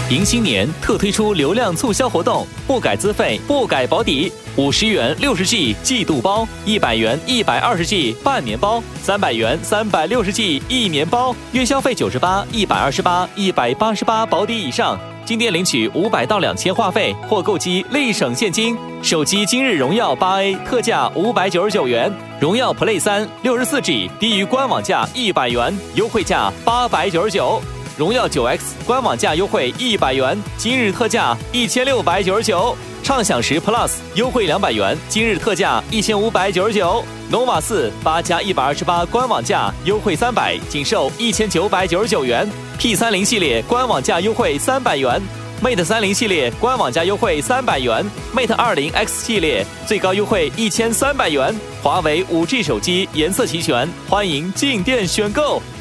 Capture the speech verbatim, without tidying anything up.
迎新年特推出流量促销活动，不改资费不改保底，五十元六十 G 季度包，一百元一百二十 G 半年包，三百元三百六十 G 一年包，月消费九十八、一百二十八、一百八十八保底以上，进店领取五百到两千话费或购机立省现金。手机今日荣耀八 A 特价五百九十九元，荣耀 Play 三六十四 G 低于官网价一百元，优惠价八百九十九。荣耀 九 X 官网价优惠一百元，今日特价一千六百九十九。畅享十 Plus 优惠两百元，今日特价一千五百九十九。nova 四八加一百二十八官网价优惠三百，仅售一千九百九十九元。P 三十 系列官网价优惠三百元。Mate 三十系列官网价优惠三百元 ，Mate 二十 X 系列最高优惠一千三百元。华为 五 G 手机颜色齐全，欢迎进店选购。